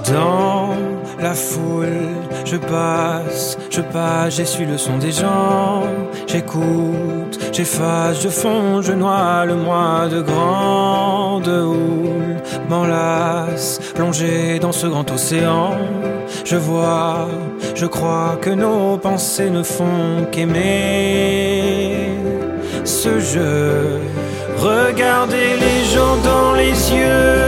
Dans la foule, je passe, j'essuie le son des gens. J'écoute, j'efface, je fonds, je noie le moi de grande houle. M'enlace, plongé dans ce grand océan. Je vois, je crois que nos pensées ne font qu'aimer ce jeu. Regardez les gens dans les yeux.